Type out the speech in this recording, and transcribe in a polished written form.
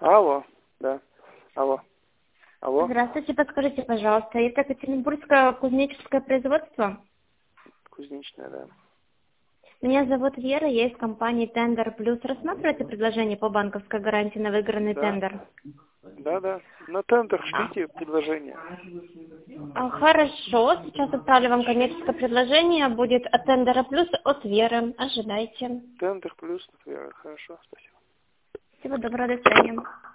Алло, да. Алло. Алло. Здравствуйте, подскажите, пожалуйста, это Екатеринбургское кузнечное производство? Кузнечная, да. Меня зовут Вера, я из компании Tender Plus. Рассматриваете предложение по банковской гарантии на выигранный Да. тендер? Да. На тендер шлите предложение. Хорошо, сейчас отправлю вам коммерческое предложение, будет от Tender Plus от Веры. Ожидайте. Тендер плюс, Вера. Хорошо, спасибо. Всего доброго, до свидания.